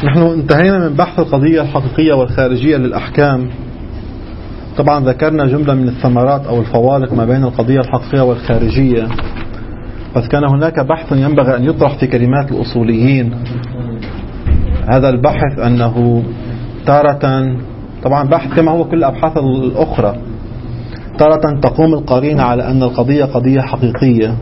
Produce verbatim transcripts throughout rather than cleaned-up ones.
نحن انتهينا من بحث القضية الحقيقية والخارجية للأحكام. طبعا ذكرنا جملة من الثمرات أو الفوارق ما بين القضية الحقيقية والخارجية، بس كان هناك بحث ينبغي أن يطرح في كلمات الأصوليين. هذا البحث أنه تارة، طبعا بحث كما هو كل الأبحاث الأخرى، تارة تقوم القرينة على أن القضية قضية حقيقية،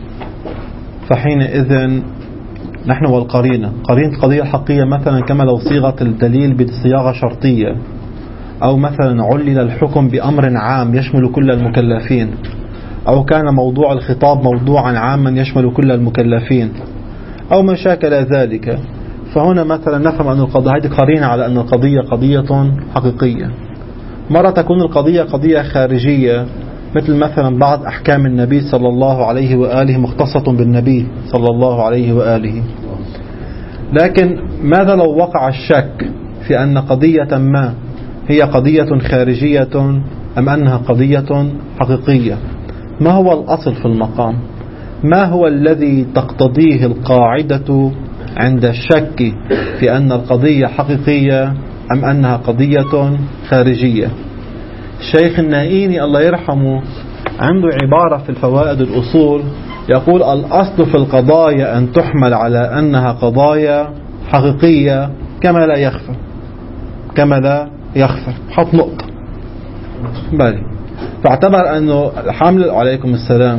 فحينئذ نحن والقرينة قرينة القضية الحقيقية مثلا كما لو صيغة الدليل بصياغة شرطية، أو مثلا علل الحكم بأمر عام يشمل كل المكلفين، أو كان موضوع الخطاب موضوعا عاما يشمل كل المكلفين، أو ما شاكل ذلك. فهنا مثلا نفهم أن القضية هذه قرينة على أن القضية قضية حقيقية. مرة تكون القضية قضية خارجية، مثل مثلا بعض أحكام النبي صلى الله عليه وآله مختصة بالنبي صلى الله عليه وآله. لكن ماذا لو وقع الشك في أن قضية ما هي قضية خارجية أم أنها قضية حقيقية؟ ما هو الأصل في المقام؟ ما هو الذي تقتضيه القاعدة عند الشك في أن القضية حقيقية أم أنها قضية خارجية؟ الشيخ النائيني الله يرحمه عنده عبارة في الفوائد الأصول يقول: الأصل في القضايا أن تحمل على أنها قضايا حقيقية كما لا يخفى، كما لا يخفى. حط نقطة بالي. فاعتبر أنه الحمل عليكم السلام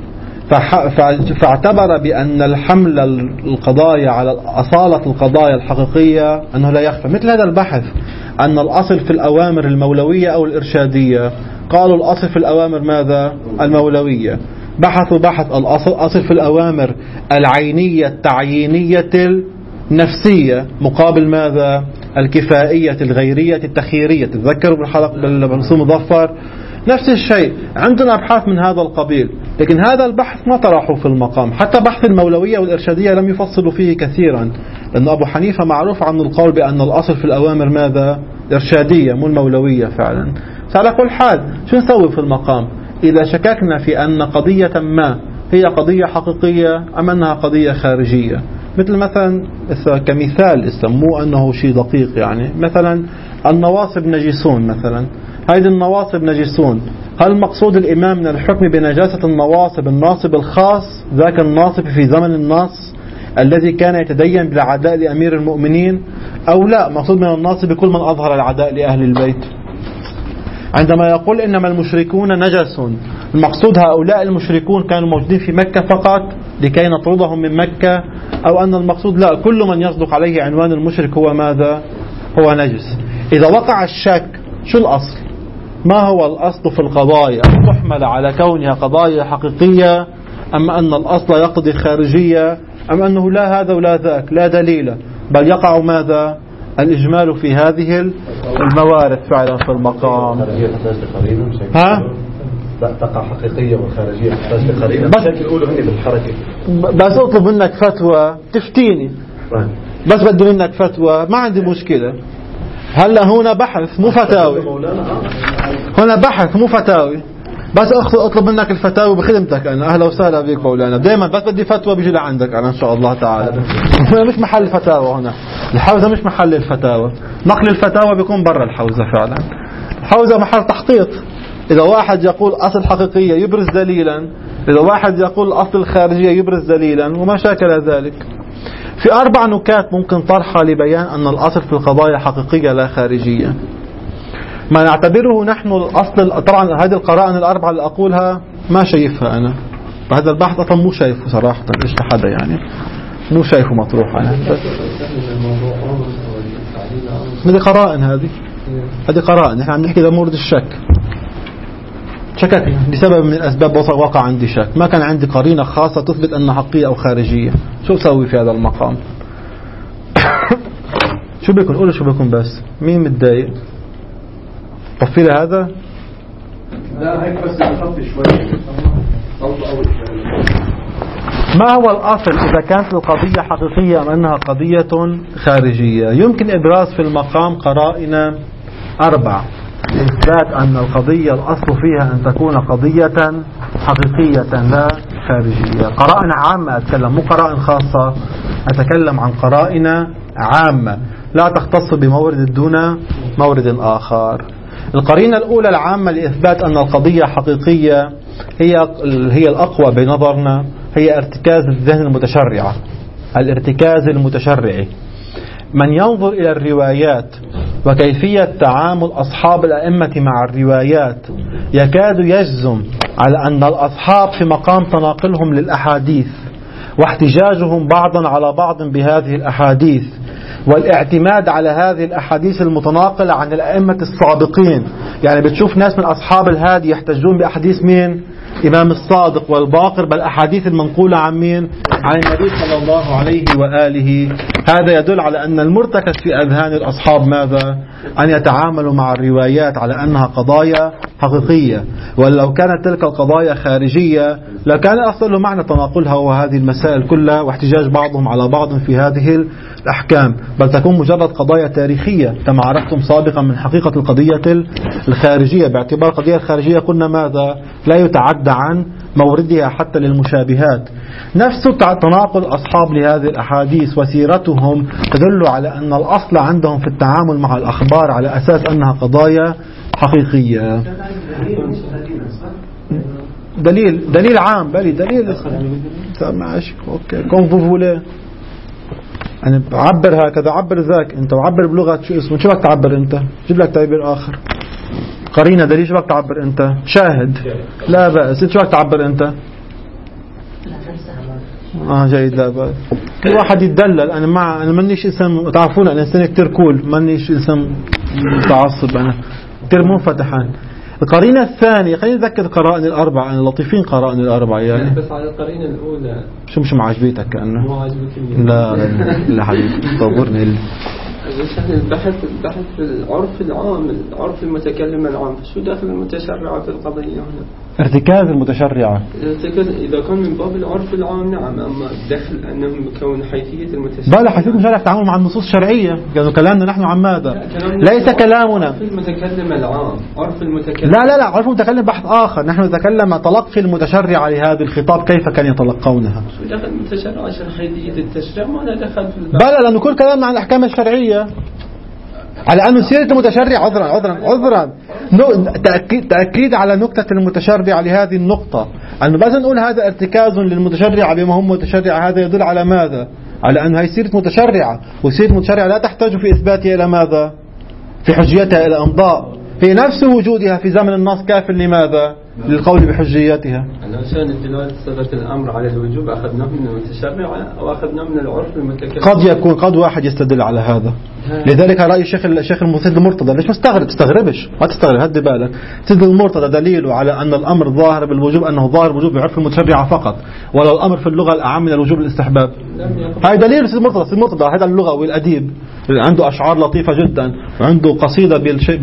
فاعتبر بأن الحمل القضايا على أصالة القضايا الحقيقية أنه لا يخفى. مثل هذا البحث أن الأصل في الأوامر المولوية أو الإرشادية، قالوا الأصل في الأوامر ماذا؟ المولوية. بحثوا بحث الأصل أصل في الأوامر العينية التعيينية النفسية مقابل ماذا؟ الكفائية الغيرية التخييرية. تذكروا بالحلقة بالمرسوم مظفر نفس الشيء. عندنا أبحاث من هذا القبيل، لكن هذا البحث ما طرحه في المقام. حتى بحث المولوية والإرشادية لم يفصلوا فيه كثيرا، لأن أبو حنيفة معروف عن القول بأن الأصل في الأوامر ماذا؟ إرشادية مو المولوية فعلا. فعلى كل حال شو نسوي في المقام إذا شككنا في أن قضية ما هي قضية حقيقية أم أنها قضية خارجية؟ مثل مثلا كمثال يسموه أنه شيء دقيق، يعني مثلا النواصب نجسون مثلا. هذه النواصب نجسون، هل المقصود الإمام من الحكم بنجاسة النواصب الناصب الخاص ذاك الناصب في زمن النص الذي كان يتدين بالعداء لأمير المؤمنين، أو لا مقصود من الناصب كل من أظهر العداء لأهل البيت؟ عندما يقول إنما المشركون نجس، المقصود هؤلاء المشركون كانوا موجودين في مكة فقط لكي نطردهم من مكة، أو أن المقصود لا كل من يصدق عليه عنوان المشرك هو ماذا؟ هو نجس. إذا وقع الشك شو الأصل؟ ما هو الأصل في القضايا؟ تحمل على كونها قضايا حقيقية أم أن الأصل يقضي خارجية، أم أنه لا هذا ولا ذاك لا دليل، بل يقع ماذا؟ الإجمال في هذه الموارد فعلا في المقام. ها؟ تقع حقيقية والخارجية تحتاج لقرينة. بس يقولوا هني بالحركة. بس أطلب منك فتوى تفتيني، بس بدي منك فتوى ما عندي مشكلة. هلا هنا بحث مو فتاوي، هنا بحث مو فتاوي، بس أطلب منك الفتاوي بخدمتك أنا. أهلا وسهلا بك مولانا. دائما بس بدي فتوى بيجي لعندك أنا إن شاء الله تعالى. هنا مش محل فتاوى، هنا الحوزة مش محل الفتاوى. نقل الفتاوى بيكون برا الحوزة فعلا. الحوزة محل تحقيق. إذا واحد يقول أصل حقيقية يبرز دليلا، إذا واحد يقول أصل الخارجية يبرز دليلا، وما شاكل ذلك. في أربع نكات ممكن طرحها لبيان أن الأصل في القضايا حقيقية لا خارجية. ما نعتبره نحن الأصل، طبعا هذه القرائن الأربعة اللي أقولها ما شايفها أنا، هذا البحث أصلا مو شايفه صراحة، إيش لحدا يعني مو شايفه مطروح أنا. هذه قرائن، هذه هذه قرائن. نحن عم نحكي لمورد الشك. شككنا لسبب من الأسباب وقع عندي شك، ما كان عندي قرينة خاصة تثبت أنها حقيقية أو خارجية. شو أسوي في هذا المقام؟ شو بيكون؟ قولوا شو بيكون. بس مين متضايق؟ طفي لي هذا. لا هيك بس نخفي شوي. ما هو الأصل إذا كانت القضية حقيقية أم أنها قضية خارجية؟ يمكن إبراز في المقام قرائن أربع إثبات أن القضية الأصل فيها أن تكون قضية حقيقية لا خارجية. قرائن عامة أتكلم، مو قرائن خاصة، أتكلم عن قرائن عامة لا تختص بمورد دون مورد آخر. القرينة الأولى العامة لإثبات أن القضية حقيقية هي هي الأقوى بنظرنا، هي ارتكاز الذهن المتشرعة. الارتكاز المتشرعي، من ينظر إلى الروايات وكيفية تعامل أصحاب الأئمة مع الروايات يكاد يجزم على أن الأصحاب في مقام تناقلهم للأحاديث واحتجاجهم بعضا على بعض بهذه الأحاديث والاعتماد على هذه الأحاديث المتناقلة عن الأئمة السابقين. يعني بتشوف ناس من أصحاب الهادي يحتجون بأحاديث مين؟ إمام الصادق والباقر، بل أحاديث المنقولة عن مين؟ عن النبي صلى الله عليه وآله. هذا يدل على أن المرتكز في أذهان الأصحاب ماذا؟ أن يتعاملوا مع الروايات على أنها قضايا حقيقية، ولو كانت تلك القضايا خارجية لكان أصل له معنى تناقلها وهذه المسائل كلها واحتجاج بعضهم على بعض في هذه الأحكام، بل تكون مجرد قضايا تاريخية كما عرفتم سابقا من حقيقة القضية الخارجية. باعتبار القضية الخارجية قلنا ماذا؟ لا يتعدى عن موردها حتى للمشابهات. نفس تناقل أصحاب لهذه الأحاديث وسيرتهم تدل على أن الأصل عندهم في التعامل مع الأخبار على أساس أنها قضايا حقيقية. دليل دليل عام بلي دليل ماشي اوكي كون فولي. أنا بعبر هكذا عبر ذاك، أنت وعبر بلغة شو اسمه، شو بدك تعبر أنت؟ جيب لك تعبير آخر. قرينة دليل شو بدك تعبر أنت؟ شاهد لا بأس. شو بدك تعبر أنت؟ آه جيد لا بأس. كل واحد يتدلل. أنا مع أنا مانيش اسم تعرفون أنا إنسان كتير كول، مانيش اسم متعصب، أنا كتير منفتحان. القرينة الثانية خلينا نذكر القرائن الأربعة، أنا لطيفين قرائن الأربعة يعني. بس على القرينة الأولى شو مش معجبيتك كأنه؟ مو عجبتني. لا لا حبيبي طورني اللي البحث البحث في العرف العام، العرف المتكلم العام، شو داخل المتشرعة في القضية هنا؟ ارتكاز المتشرعة. إذا كان من باب العرف العام نعم، أما دخل أنهم كون حيثية المتشرع. بلا حيثية المتشرع تعامل مع النصوص الشرعية، لأنه كلامنا نحن عن ماذا؟ ليس كلامنا عرف المتكلم العام، عرف المتكلم. لا لا لا عرف المتكلم بحث آخر. نحن نتكلم عن تلقي المتشرع لهذا الخطاب كيف كان يتلقونها. شو دخل المتشرع عشان حيثية التشريع؟ ما له دخل في البحث. بلا لأنه كل كلامنا عن الأحكام الشرعية على أنه سيرة المتشرع. عذرا عذرا عذرا تأكيد تأكيد على نقطة المتشرع لهذه النقطة، أنه بس نقول هذا ارتكاز للمتشرع بما هم متشرع، هذا يدل على ماذا؟ على أن هي سيرة متشرعة، وسيرة متشرعة لا تحتاج في إثباتها إلى ماذا؟ في حجيتها إلى إمضاء. في نفس وجودها في زمن النص كاف لماذا؟ للقول بحجيتها. عشان الدلالة صيغة الأمر على الوجوب أخذناه من المتشرع أو أخذناه من العرف المتكلم. قد يكون قد واحد يستدل على هذا. لذلك رأي الشيخ الشيخ المفيد المرتضى. ليش مستغرب؟ تستغربش ما تستغرب، هدي بالك. سيد المرتضى دليله على أن الأمر ظاهر بالوجوب أنه ظاهر بالوجوب بعرف المتشرع فقط، ولو الأمر في اللغة الأعم من الوجوب الاستحباب. هاي دليل سيد المرتضى. سيد المرتضى هذا اللغوي الأديب عنده أشعار لطيفة جدا، وعنده قصيدة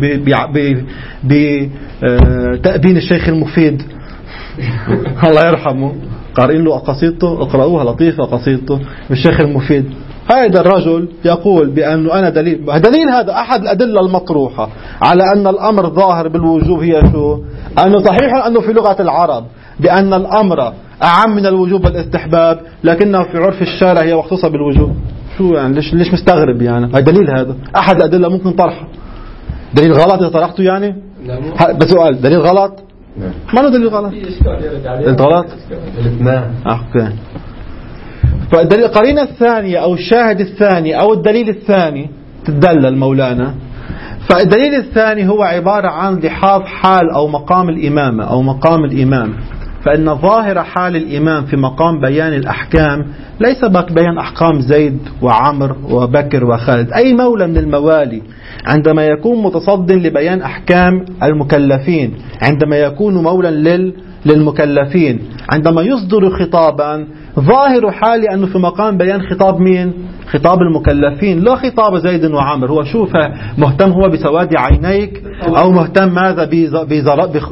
بتأبين الشيخ المفيد الله يرحمه، قارئين له قصيدته، اقرأوها لطيفة قصيدته بالشيخ المفيد. هذا الرجل يقول بأنه أنا دليل دليل هذا أحد الأدلة المطروحة على أن الأمر ظاهر بالوجوب هي شو؟ أنه صحيح أنه في لغة العرب بأن الأمر أعم من الوجوب والاستحباب، لكنه في عرف الشارع هي مخصوصة بالوجوب. شو يعني ليش ليش مستغرب يعني؟ هذا دليل، هذا أحد الأدلة ممكن طرحه. دليل غلط إذا طرحته يعني؟ بس سؤال دليل غلط؟ ما له دليل غلط؟ دليل غلط؟ نعم. أوكي. فالدليل القرينة الثانية أو الشاهد الثاني أو الدليل الثاني تدلل مولانا. فالدليل الثاني هو عبارة عن لحاظ حال أو مقام الإمامة أو مقام الإمام. فإن ظاهر حال الإمام في مقام بيان الأحكام ليس بيان أحكام زيد وعمر وبكر وخالد. أي مولى من الموالي عندما يكون متصد لبيان أحكام المكلفين، عندما يكون مولا لل للمكلفين، عندما يصدر خطابا ظاهر حالي أنه في مقام بيان خطاب مين؟ خطاب المكلفين، لا خطاب زيد وعمر. هو شوف مهتم هو بسواد عينيك أو مهتم ماذا بزراء بخ...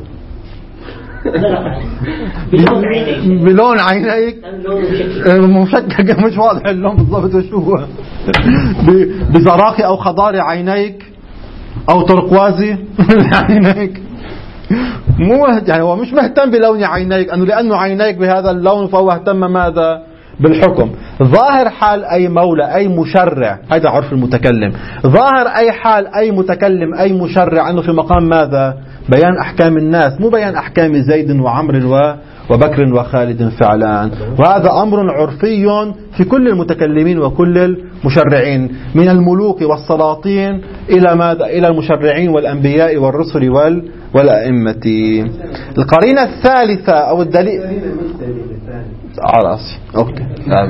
بلون عينيك مشكك مش واضح اللون بالضبط وشو هو بزراقي أو خضار عينيك أو ترقوازي عينيك. مو يعني هو مش مهتم بلون عينيك، أنه لأنه عينيك بهذا اللون فهو اهتم ماذا؟ بالحكم. ظاهر حال أي مولى أي مشرع، هذا عرف المتكلم، ظاهر أي حال أي متكلم أي مشرع أنه في مقام ماذا؟ بيان أحكام الناس، مو بيان أحكام زيد وعمر و وبكر وخالد فعلا. وهذا أمر عرفي في كل المتكلمين وكل المشرعين، من الملوك والسلاطين إلى ماذا؟ إلى المشرعين والأنبياء والرسل وال والأئمة. القرينة الثالثة أو الدليل على رأسي أوكي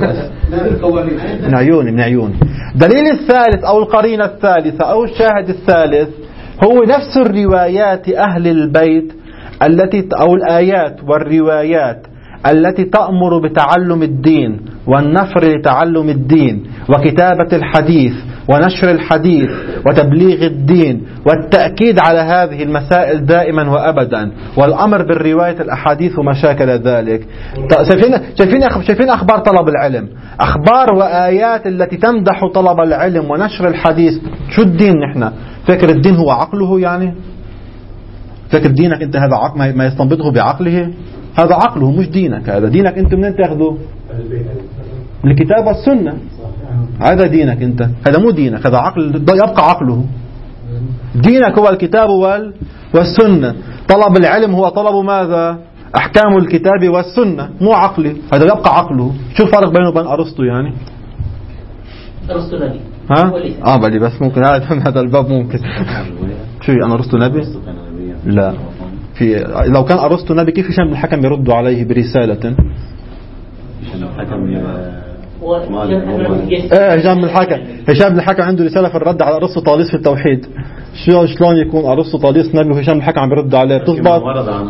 من عيوني من عيوني دليل الثالث أو القرينة الثالثة أو الشاهد الثالث هو نفس الروايات أهل البيت التي أو الآيات والروايات التي تأمر بتعلم الدين والنفر لتعلم الدين وكتابة الحديث ونشر الحديث وتبليغ الدين والتأكيد على هذه المسائل دائما وأبدا، والأمر بالرواية الأحاديث وما شاكل ذلك. شايفين شايفين شايفين أخبار طلب العلم، أخبار وآيات التي تمدح طلب العلم ونشر الحديث. شو الدين؟ نحن فكر الدين هو عقله، يعني فكر دينك أنت هذا عقل ما يستنبطه بعقله، هذا عقله مش دينك. هذا دينك أنت منين تأخذه؟ من الكتاب والسنة. هذا دينك أنت، هذا مو دينك، هذا عقل يبقى عقله. دينك هو الكتاب وال والسنة. طلب العلم هو طلب ماذا؟ أحكام الكتاب والسنة، مو عقلي، هذا يبقى عقله. شو الفرق بينه وبين أرسطو؟ يعني أرسطو نبي ها؟ آه بلي بس ممكن هذا هذا الباب ممكن. شو أنا أرسطو نبي؟ لا، في لو كان أرسطو نبي كيف هشام بن الحكم يردوا عليه برسالة؟ هشام الحكم ايه هشام بن الحكم هشام بن الحكم عنده رسالة في الرد على أرسطو طاليس في التوحيد. شو شلون يكون أرسطو طاليس نبي وهشام بن الحكم عم يرد عليه؟ بتزبط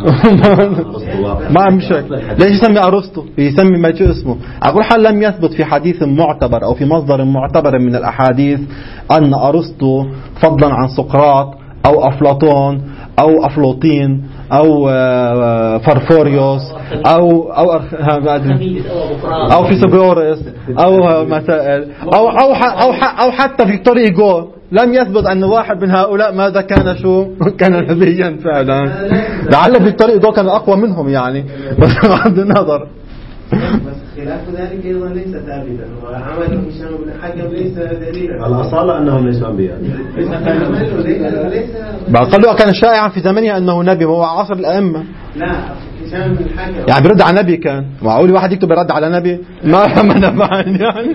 ما مشك. ليش يسمي أرسطو؟ يسمي ما شو اسمه. أقول حال لم يثبت في حديث معتبر أو في مصدر معتبر من الأحاديث أن أرسطو فضلا عن سقراط أو أفلاطون أو أفلوطين أو فرفوريوس أو أو أو فيثاغورس أو مسائل أو أو أو أو حتى فيكتور إيغو لم يثبت أن واحد من هؤلاء ماذا كان شو كان نبيا فعلا. لعل فيكتور إيغو كان أقوى منهم يعني، بس بغض النظر. بس خلاف ذلك أيضا ليس ثابتا، وعمل هشام بن الحكم ليس دليلا على الأصالة أنهم ليسوا أنبياء. قالوا كان شائعا في زمنه أنه نبي، وهو عصر الأئمة. لا هشام بن الحكم يعني بيرد على نبي، كان معقول واحد يكتب يرد على نبي؟ ما ما نفعن يعني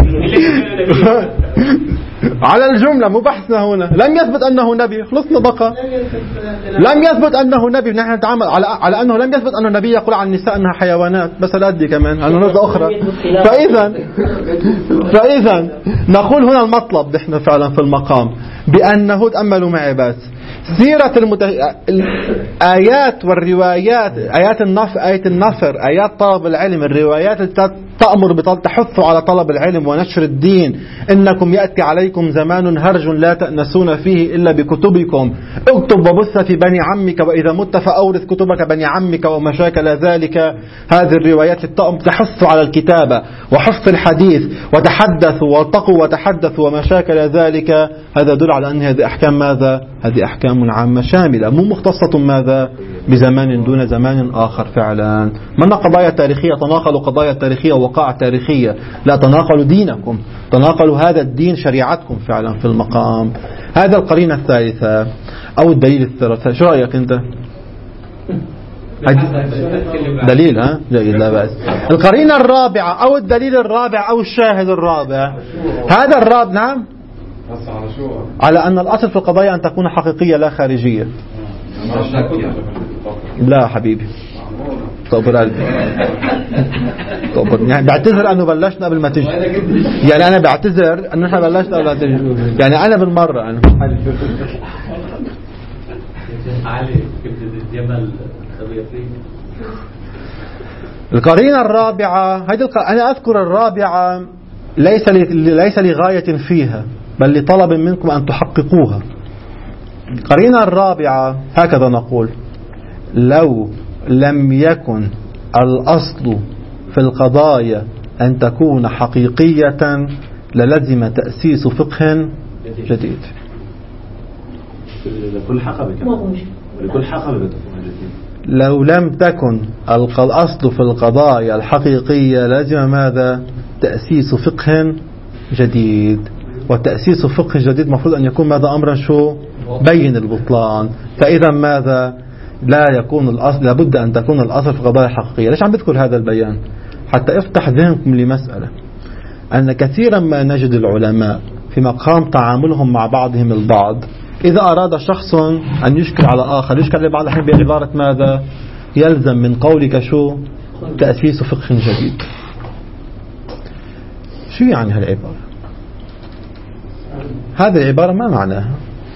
على الجملة مو بحثنا هنا. لم يثبت أنه نبي، خلصنا بقى. لم يثبت أنه نبي، نحن نتعامل على على أنه لم يثبت أنه نبي يقول عن النساء أنها حيوانات، بس الأدي كمان على نقطة أخرى. فإذا فإذا نقول هنا المطلب نحن فعلا في المقام بأنه تأملوا معي بس سيرة المت... الآيات والروايات، آيات النفر آية النفر آيات طلب العلم، الروايات التي تأمر بتحث على طلب العلم ونشر الدين. إنكم يأتي عليكم زمان هرج لا تأنسون فيه إلا بكتبكم، اكتب وبث في بني عمك، وإذا مت فأورث كتبك بني عمك وما شاكل ذلك. هذه الروايات تحث على الكتابة وحفظ الحديث، وتحدثوا والتقوا وتحدثوا وما شاكل ذلك. هذا يدل على أن هذه أحكام ماذا؟ هذه أحكام عامة شاملة، مو مختصة ماذا؟ بزمان دون زمان آخر فعلا. من قضايا تاريخية تناقلوا قضايا تاريخية ووقائع تاريخية، لا تناقلوا دينكم، تناقلوا هذا الدين شريعتكم فعلا في المقام. هذا القرينة الثالثة أو الدليل الثالث. شو رأيك أنت؟ دليل ها؟ جيد لا بأس. القرينة الرابعة أو الدليل الرابع أو الشاهد الرابع. هذا الرابع نعم على أن الأصل في القضايا أن تكون حقيقية لا خارجية. لا حبيبي طبر قلبي طبر. يعني بعتذر أنه بلشنا قبل ما تجي، يعني أنا بعتذر أنه إحنا بلشنا قبل ما تجي، يعني أنا بالمرة أنا القرينة الرابعة. هذه أنا أذكر الرابعة ليس ليس لغاية فيها، بل لطلب منكم أن تحققوها. القرينة الرابعة هكذا نقول: لو لم يكن الأصل في القضايا أن تكون حقيقية للزم تأسيس فقه جديد. لكل حقبة لكل حقبة لو لم تكن الأصل في القضايا الحقيقية لازم ماذا؟ تأسيس فقه جديد. وتأسيس فقه جديد مفروض أن يكون ماذا؟ أمرا شو؟ بين البطلان. فإذا ماذا؟ لا يكون الأصل، لابد أن تكون الأصل في القضايا الحقيقية. ليش عم بذكر هذا البيان؟ حتى افتح ذهنكم لمسألة، أن كثيرا ما نجد العلماء في مقام تعاملهم مع بعضهم البعض، إذا أراد شخص أن يشكل على آخر يشكل على بعض الحين بعبارة ماذا؟ يلزم من قولك شو؟ تأسيس فقه جديد. شو يعني هالعبارة؟ هذه العبارة ما معناها؟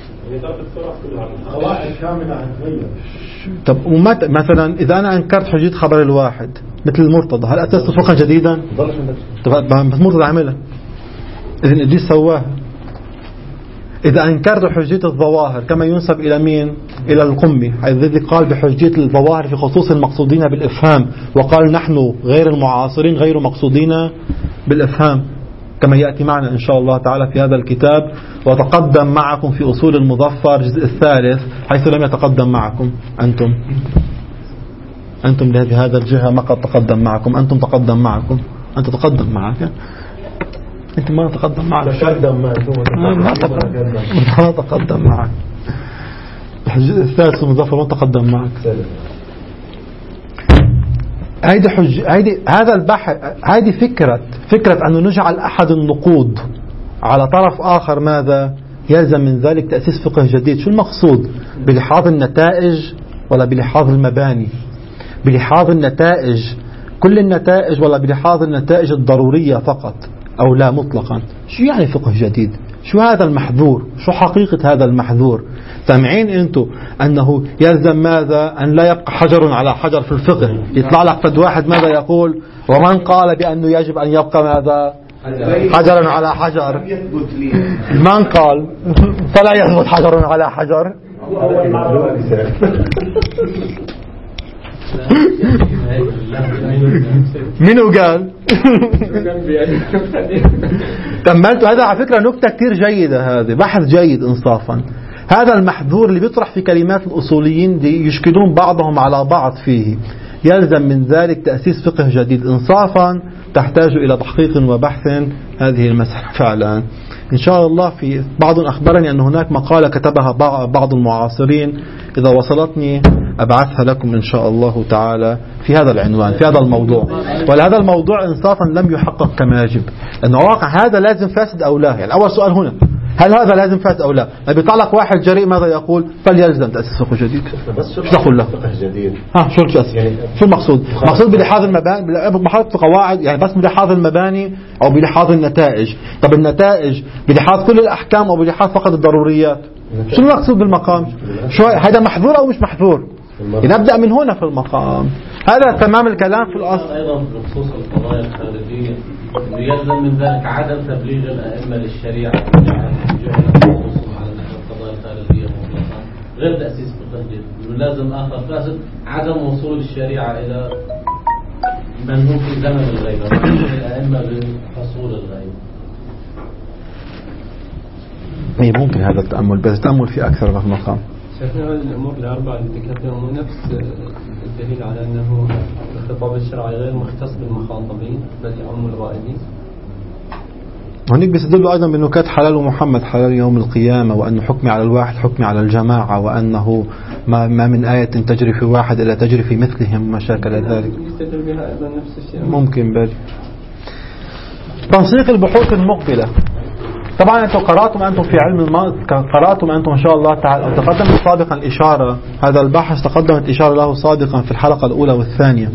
طب ومت مثلا إذا أنا أنكرت حجية خبر الواحد مثل المرتضى، هل أسست فقها جديدا؟ طب المرتضى عملها، إذن إدريس سواها. إذا أنكرت حجية الظواهر كما ينسب إلى مين؟ إلى القمي الذي قال بحجية الظواهر في خصوص المقصودين بالإفهام، وقال نحن غير المعاصرين غير مقصودين بالإفهام، كما يأتي معنا إن شاء الله تعالى في هذا الكتاب. وتقدم معكم في أصول المظفر الجزء الثالث، حيث لم يتقدم معكم أنتم أنتم لهذه الجهة ما قد تقدم معكم، أنتم تقدم معكم، أنت تقدم معك، أنت ما تقدم معك، تقدم معك ما تقدم معك الجزء الثالث المظفر ما تقدم معك. هيدي حج هيدي هذا البحث، هيدي فكرة فكرة أنه نجعل أحد النقود على طرف آخر ماذا؟ يلزم من ذلك تأسيس فقه جديد. شو المقصود؟ بلحاظ النتائج ولا بلحاظ المباني؟ بلحاظ النتائج كل النتائج ولا بلحاظ النتائج الضرورية فقط أو لا مطلقا؟ شو يعني فقه جديد؟ شو هذا المحذور؟ شو حقيقة هذا المحذور؟ سامعين أنتم أنه يلزم ماذا؟ أن لا يبقى حجر على حجر في الفقه. يطلع لك فد واحد ماذا يقول؟ ومن قال بأنه يجب أن يبقى ماذا؟ حجرا على حجر. من قال؟ فلا يثبت حجر على حجر. منو قال؟ كملتوا. هذا على فكرة نكتة كتير جيدة، هذا بحث جيد إنصافا. هذا المحذور اللي بيطرح في كلمات الأصوليين دي يشكلون بعضهم على بعض فيه، يلزم من ذلك تأسيس فقه جديد. إنصافا تحتاج إلى تحقيق وبحث هذه المسألة فعلا. إن شاء الله في بعض أخبرني أن هناك مقالة كتبها بعض المعاصرين، إذا وصلتني أبعثها لكم إن شاء الله تعالى في هذا العنوان في هذا الموضوع. ولهذا الموضوع إنصافا لم يحقق كما يجب، لأن واقع هذا لازم فاسد أو لا. يعني أول سؤال هنا، هل هذا لازم فاسد أو لا؟ بيطلع لك واحد جريء ماذا يقول؟ فليلزم تأسيس فقه جديد. شو تقول له؟ فقه جديد. ها شو الجزء؟ يعني شو المقصود؟ مقصود بلحاظ المباني، بلحاظ قواعد يعني بس بلحاظ المباني أو بلحاظ النتائج؟ طب النتائج بلحاظ كل الأحكام أو بلحاظ فقط الضروريات؟ شو المقصود بالمقام؟ شو هذا محظور أو مش محظور؟ نبدأ من هنا في المقام. هذا تمام الكلام في الأصل. أيضا بخصوص القضايا الخارجية يلزم من ذلك عدم تبليغ الأئمة للشريعة خصوصا على نحو القضايا الخارجية مطلقا، غير تأسيس فقه جديد. لازم آخر فاسد عدم وصول الشريعة إلى من هو في زمن الغيبة، الأئمة بحصول الغيبة. أي ممكن هذا التأمل، بس التأمل في أكثر من مقام. شفنا الأمور الأربعة اللي ذكرتهم هو نفس الدليل على أنه الخطاب الشرعي غير مختص بالمخاطبين بل يعم الغائبين. هناك بيستدلوا أيضا بأنه حلال محمد حلال يوم القيامة، وأن حكمي على الواحد حكمي على الجماعة، وأنه ما, ما من آية تجري في واحد إلا تجري في مثلهم وما شاكل ذلك. يستدل بها أيضا نفس الشيء. ممكن بالي. تنسيق البحوث المقبلة. طبعا أنتم قرأتم أنتم في علم الماء، قرأتم أنتم إن شاء الله تعالى. تقدمت سابقا الإشارة، هذا البحث تقدمت إشارة له سابقا في الحلقة الأولى والثانية.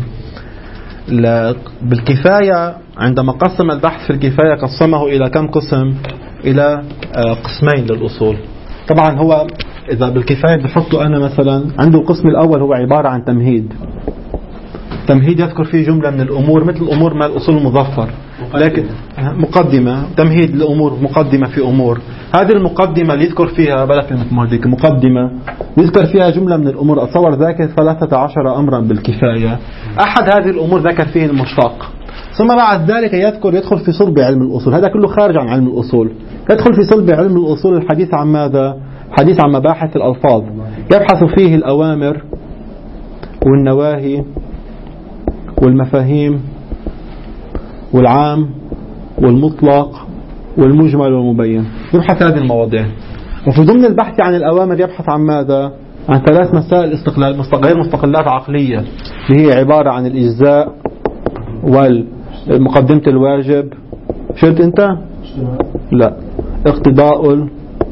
بالكفاية عندما قسم البحث في الكفاية قسمه إلى كم قسم؟ إلى قسمين للأصول. طبعا هو إذا بالكفاية بحطه أنا مثلا عنده القسم الأول هو عبارة عن تمهيد. تمهيد يذكر فيه جملة من الأمور مثل الأمور ما الأصول المظفر، لكن مقدمة تمهيد لأمور، مقدمة في أمور. هذه المقدمة اللي يذكر فيها بلا كلمة مقدمة يذكر فيها جملة من الأمور. أتصور ذاكر ثلاثة عشر أمرا بالكفاية. أحد هذه الأمور ذكر فيه المشتق، ثم بعد ذلك يذكر يدخل في صلب علم الأصول. هذا كله خارج عن علم الأصول. يدخل في صلب علم الأصول الحديث عن ماذا؟ حديث عن مباحث الألفاظ. يبحث فيه الأوامر والنواهي والمفاهيم والعام والمطلق والمجمل والمبين. يبحث هذه المواضيع. وفي ضمن البحث عن الأوامر يبحث عن ماذا؟ عن ثلاث مسائل استقلال غير مستقلات عقلية، اللي هي عبارة عن الإجزاء والمقدمة الواجب. شلت أنت؟ لا. اقتضاء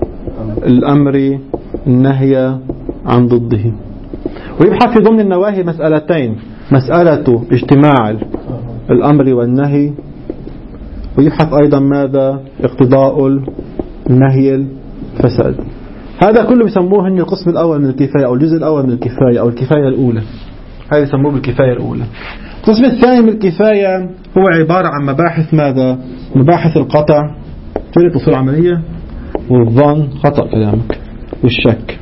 الأمر النهي عن ضده. ويبحث في ضمن النواهي مسألتين: مسألة اجتماع الأمر والنهي، ويبحث أيضا ماذا؟ اقتضاء النهي الفساد. هذا كله يسموه إن القسم الأول من الكفاية أو الجزء الأول من الكفاية أو الكفاية الأولى. هذا يسموه بالكفاية الأولى. القسم الثاني من الكفاية هو عبارة عن مباحث ماذا؟ مباحث القطع، فرق أصول عملية، والظن، خطأ كلامك، والشك.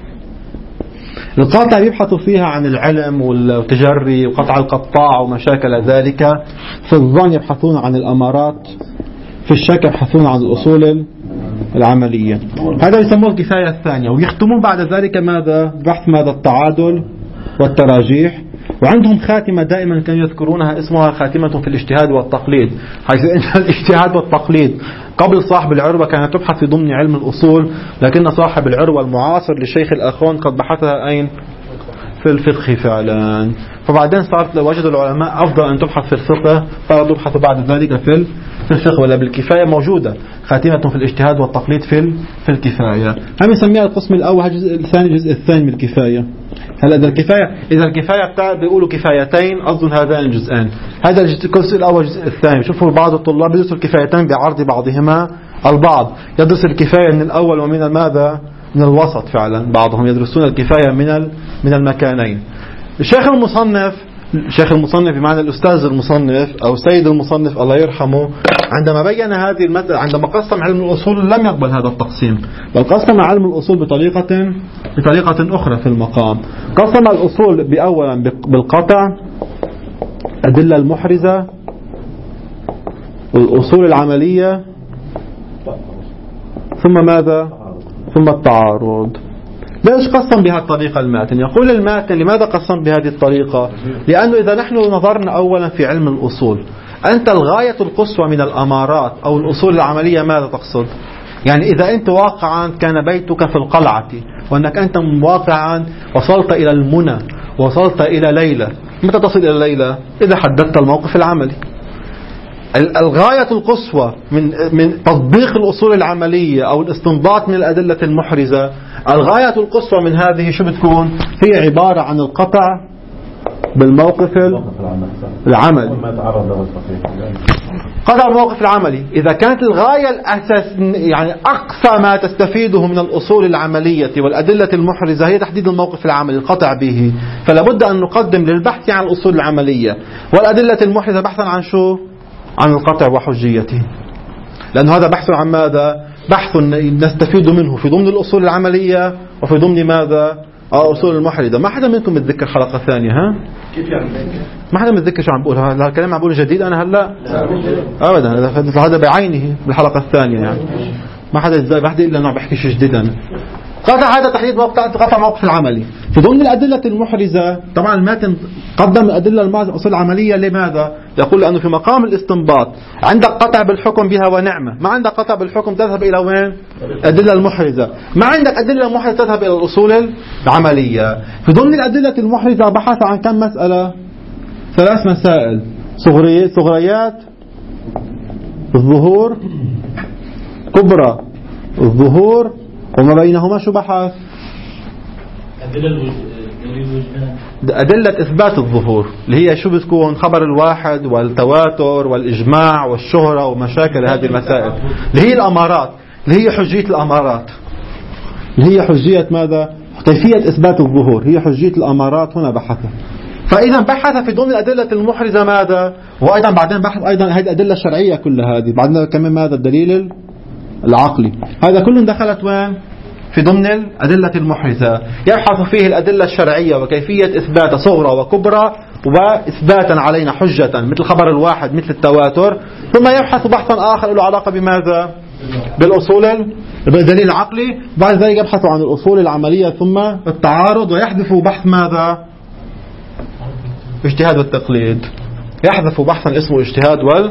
القاطع يبحث فيها عن العلم والتجري وقطع القطاع وما شاكل ذلك. في الظن يبحثون عن الأمارات. في الشك يبحثون عن الأصول العملية. هذا يسموه الكفاية الثانية. ويختمون بعد ذلك ماذا؟ بحث ماذا؟ التعادل والتراجيح. وعندهم خاتمة دائما كانوا يذكرونها اسمها خاتمة في الاجتهاد والتقليد، حيث أن الاجتهاد والتقليد قبل صاحب العروة كانت تبحث في ضمن علم الأصول، لكن صاحب العروة المعاصر للشيخ الأخون قد بحثها أين؟ في الفقه فعلا. فبعدين صارت وجد العلماء أفضل أن تبحث في الفقه، صارت تبحث بعد ذلك في في الفقه. ولا بالكفاية موجودة خاتمة في الاجتهاد والتقليد في في الكفاية. هم يسميها القسم الأول، الجزء الثاني الجزء الثاني من الكفاية. هلا إذا الكفاية إذا الكفاية بتاع بيقولوا كفايتين، أظن هذان الجزئان. هذا الجزء الأول الجزء الثاني. شوفوا بعض الطلاب يدرسوا الكفايتين بعرض بعضهما البعض، يدرس الكفاية من الأول ومن ماذا؟ من الوسط. فعلا بعضهم يدرسون الكفاية من من المكانين. الشيخ المصنف الشيخ المصنف بمعنى الأستاذ المصنف أو سيد المصنف الله يرحمه، عندما بين هذه المسألة، عندما قسم علم الأصول لم يقبل هذا التقسيم، بل قسم علم الأصول بطريقة بطريقة أخرى في المقام. قسم الأصول بأولا بالقطع، أدلة المحرزة، والأصول العملية، ثم ماذا؟ ثم التعارض. ليش قسم بهذه الطريقة الماتن؟ يقول الماتن لماذا قسم بهذه الطريقة؟ لأنه إذا نحن نظرنا أولا في علم الأصول، أنت الغاية القصوى من الأمارات أو الأصول العملية ماذا تقصد؟ يعني إذا أنت واقعا كان بيتك في القلعة وأنك أنت واقعا وصلت إلى المنى، وصلت إلى ليلى، متى تصل إلى ليلى؟ إذا حددت الموقف العملي. الغاية القصوى من من تطبيق الأصول العملية أو الاستنباط من الأدلة المحرزة، الغاية القصوى من هذه شو بتكون؟ هي عبارة عن القطع بالموقف العملي. قطع الموقف العملي. إذا كانت الغاية الأساس يعني أقصى ما تستفيده من الأصول العملية والأدلة المحرزة هي تحديد الموقف العملي، القطع به، فلا بد أن نقدم للبحث عن الأصول العملية والأدلة المحرزة بحثا عن شو؟ عن القطع وحجيته. لأن هذا بحث عن ماذا؟ بحث نستفيد منه في ضمن الأصول العملية وفي ضمن ماذا؟ أصول المحرزة. ما حدا منكم متذكر حلقة ثانية؟ ها؟ كيف يعني؟ ما حدا متذكر شو عم بقول؟ هذا الكلام عم بقوله جديد أنا هلا؟ أبدا، هذا بعينه بالحلقة الثانية يعني. ما حدا إزاي بحدي إلا أنه بحكي شيء جديدا. قطع هذا تحديد موقع قطع موقف العملي في ضمن الأدلة المحرزة. طبعا الماتن قدم الأدلة الأصول العملية لماذا؟ يقول لأنه في مقام الاستنباط عندك قطع بالحكم بها ونعمة، ما عندك قطع بالحكم تذهب إلى وين؟ الأدلة المحرزة. ما عندك أدلة محرزة تذهب إلى الأصول العملية. في ضمن الأدلة المحرزة بحث عن كم مسألة؟ ثلاث مسائل: صغريات صغريات الظهور، كبرى الظهور، وما بينهما شو بحث؟ أدلة إثبات الظهور اللي هي شو بتكون؟ خبر الواحد والتواتر والإجماع والشهرة ومشاكل هذه المسائل اللي هي الأمارات، اللي هي حجية الأمارات، اللي هي حجية ماذا؟ كيفية إثبات الظهور هي حجية الأمارات. هنا بحث. فإذا بحث في ضمن الأدلة المحرزة ماذا؟ وأيضا بعدين بحث أيضا هذه الأدلة الشرعية كلها هذه، بعدين كمان ماذا؟ الدليل العقلي. هذا كله دخلت وين؟ في ضمن الأدلة المحرزة. يبحث فيه الأدلة الشرعية وكيفية إثبات صغرى وكبرى وإثباتا علينا حجة مثل خبر الواحد مثل التواتر. ثم يبحث بحثا آخر له علاقة بماذا؟ بالأصول بالدليل العقلي. بعد ذلك يبحث عن الأصول العملية ثم التعارض، ويحذف بحث ماذا؟ اجتهاد والتقليد. يحذف بحثا اسمه اجتهاد وال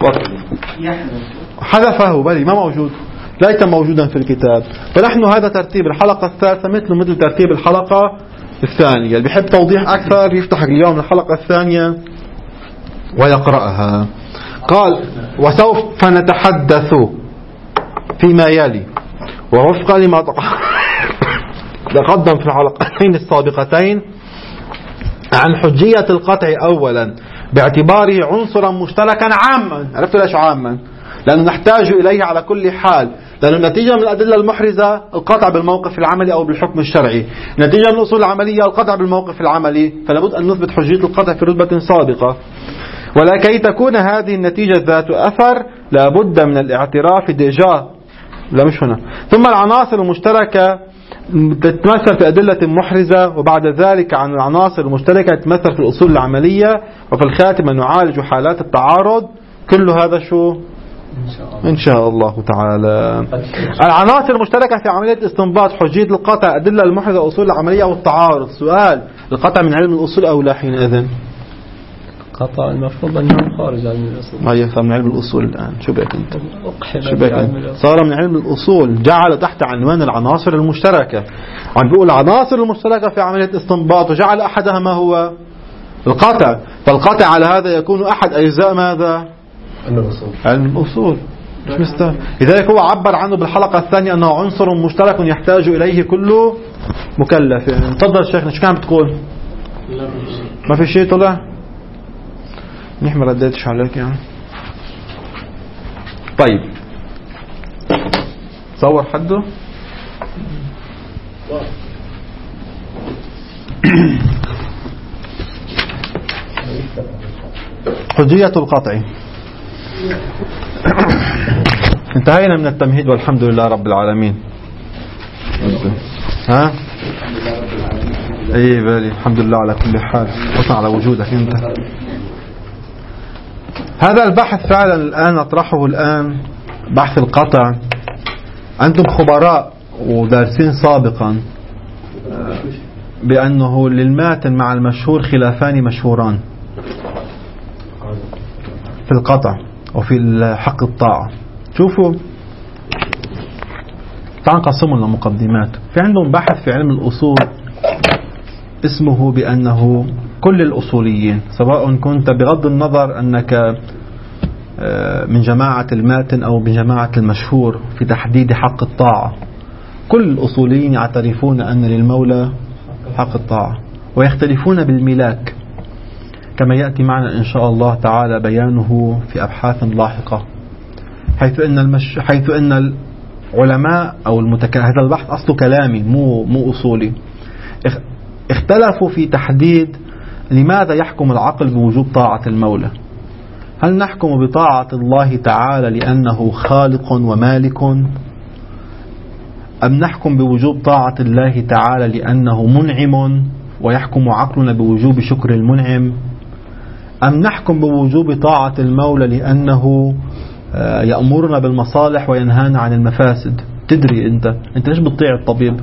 حذفه بل ما موجود، ليس موجودا في الكتاب. فنحن هذا ترتيب الحلقة الثالثة مثل مثل ترتيب الحلقة الثانية. اللي بيحب توضيح أكثر يفتح اليوم الحلقة الثانية ويقرأها. قال وسوف نتحدث فيما يلي ووفقا لما تقدم في الحلقتين السابقتين عن حجية القطع أولا باعتباره عنصرا مشتركا عاما. عرفت ليش عاما؟ لأنه نحتاج إليه على كل حال، لأن النتيجة من الأدلة المحرزة القطع بالموقف العملي أو بالحكم الشرعي، النتيجة من الأصول العملية القطع بالموقف العملي، فلابد أن نثبت حجية القطع في رتبة سابقة. ولكي تكون هذه النتيجة ذات أثر لابد من الاعتراف ديجا لا مش هنا ثم العناصر المشتركة تتمثل في أدلة محرزة، وبعد ذلك عن العناصر المشتركة تتمثل في الأصول العملية، وفي الخاتمة نعالج حالات التعارض. كل هذا شو إن شاء الله تعالى. العناصر المشتركة في عملية استنباط حجية القطع أدلة المحرزة الأصول العملية والتعارض. سؤال: القطع من علم الأصول أو لا حينئذ؟ قطع المفروض أنه خارج علم الأصول. ما يفهم من علم الأصول الآن. شو بك أنت؟ شو بك أنت؟ صار من علم الأصول، جعل تحت عنوان العناصر المشتركة. عم بيقول العناصر المشتركة في عملية استنباط، وجعل أحدها ما هو القطع. فالقطع على هذا يكون أحد أجزاء ماذا؟ علم الأصول. مش مستاهل. لذلك هو عبر عنه بالحلقة الثانية أنه عنصر مشترك يحتاج إليه كل مكلف. يعني تفضل شيخنا، شو كان بتقول؟ ما في شيء طلع؟ منيح ما رديتش عليك يعني. طيب تصور حده. حجية القطع. انتهينا من التمهيد والحمد لله رب العالمين. ها اي بالي الحمد لله على كل حال، خصوصا على وجودك انت. هذا البحث فعلا الآن أطرحه الآن بحث القطع. أنتم خبراء ودارسين سابقا بأنه للماتن مع المشهور خلافان مشهوران في القطع وفي حق الطاعة. شوفوا تعال نقسمهم لمقدمات. في عندهم بحث في علم الأصول اسمه بأنه كل الأصوليين، سواء كنت بغض النظر أنك من جماعة الماتن أو بجماعة المشهور في تحديد حق الطاعة، كل الأصوليين يعترفون أن للمولى حق الطاعة، ويختلفون بالملاك كما يأتي معنا إن شاء الله تعالى بيانه في أبحاث لاحقة. حيث أن المش... حيث أن العلماء أو المتك... هذا البحث أصله كلامي مو مو أصولي، اخ... اختلفوا في تحديد لماذا يحكم العقل بوجوب طاعة المولى. هل نحكم بطاعة الله تعالى لأنه خالق ومالك، أم نحكم بوجوب طاعة الله تعالى لأنه منعم ويحكم عقلنا بوجوب شكر المنعم، أم نحكم بوجوب طاعة المولى لأنه يأمرنا بالمصالح وينهانا عن المفاسد؟ تدري أنت أنت ليش بتطيع الطبيب؟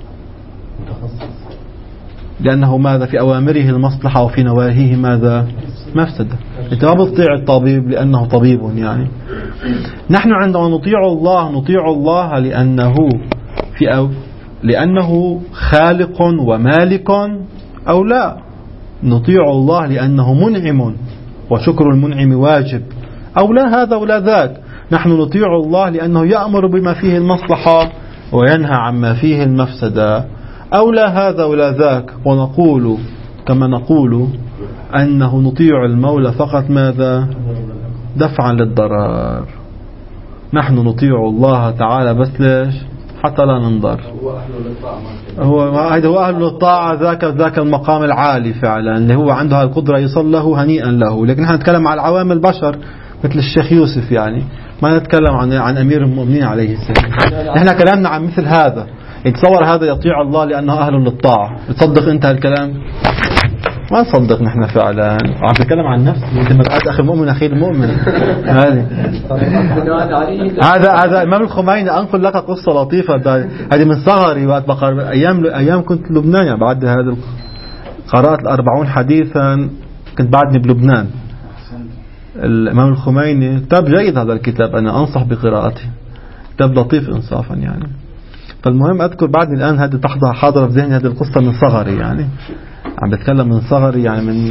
لأنه ماذا؟ في أوامره المصلحة وفي نواهيه ماذا؟ مفسدة. أنت ما بتطيع الطبيب لأنه طبيب يعني. نحن عندما نطيع الله نطيع الله لأنه في أو لأنه خالق ومالك، أو لا نطيع الله لأنه منعم وشكر المنعم واجب، أو لا هذا ولا ذاك. نحن نطيع الله لأنه يأمر بما فيه المصلحة وينهى عما فيه المفسدة، أو لا هذا ولا ذاك. ونقول كما نقول أنه نطيع المولى فقط ماذا؟ دفعا للضرر. نحن نطيع الله تعالى بس ليش؟ حتى لا ننضر. هو هذا هو أهل الطاعة، ذاك ذاك المقام العالي فعلا اللي هو عنده القدرة يصل له هنيئا له. لكن نحن نتكلم عن العوام البشر مثل الشيخ يوسف يعني، ما نتكلم عن عن أمير المؤمنين عليه السلام. نحن كلامنا عن مثل هذا. يتصور هذا يطيع الله لأنه أهل للطاعة. تصدق أنت هالكلام؟ ما نصدق نحن فعلا. عم بتكلم عن نفسي. أنت مرآة أخي المؤمن أخي المؤمن. هذه هذا هذا الإمام الخميني. أنقل لك قصة لطيفة هذه من صغري وقت بقرأ أيام أيام كنت لبنان. بعد هذا قرأت الأربعون حديثا كنت بعدني بلبنان. الإمام الخميني كتاب جيد هذا الكتاب، أنا أنصح بقراءته، كتاب لطيف إنصافا يعني. فالمهم أذكر بعدني الآن هذه تحضر حاضرة في ذهني هذه القصة من صغري يعني، عم بتكلم من صغري يعني من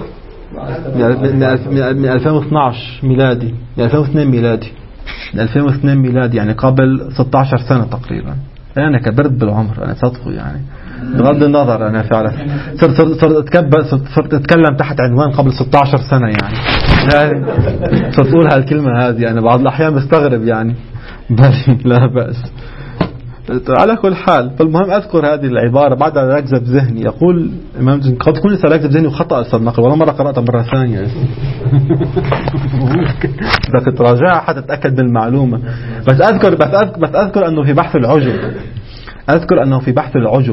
من ألفين واثناشر ميلادي، من ألفين واثنين ميلادي، من ألفين واثنين ميلادي يعني قبل ستة عشر سنة تقريبا. أنا كبرت بالعمر أنا صدقوا يعني، بغض النظر أنا فعلا صرت صرت صرت أتكبر، صرت أتكلم تحت عنوان قبل ستة عشر سنة يعني، صرت أقول هالكلمة هذه أنا بعض الأحيان بستغرب يعني، بل لا بأس. على كل حال، فالمهم أذكر هذه العبارة بعد ركزة بذهني. يقول إمام قد تكون لسه ركزة بذهني وخطأ أستاذ نقل، ولا مرة قرأتها مرة ثانية بدك تراجعها حتى تتأكد من المعلومة. بس أذكر بس أذكر, بس أذكر أنه في بحث العجب، أذكر أنه في بحث العجب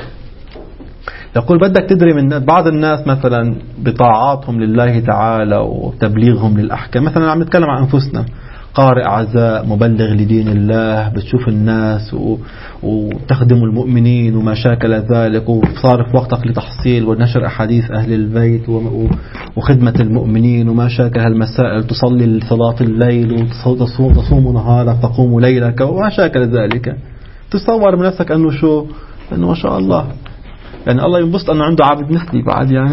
يقول بدك تدري من بعض الناس مثلا بطاعاتهم لله تعالى وتبليغهم للأحكام، مثلا عم نتكلم عن أنفسنا، قارئ عزاء مبلغ لدين الله، بتشوف الناس و... وتخدم المؤمنين وما شاكل ذلك، وصارف وقتك لتحصيل ونشر أحاديث أهل البيت و... وخدمة المؤمنين وما شاكل هالمسائل، تصلي صلاة الليل وتصوم تصوم نهارك تقوم ليلك وما شاكل ذلك. تصور من نفسك أنه شو، أنه ما شاء الله يعني الله ينبسط أنه عنده عبد مثلي بعد يعني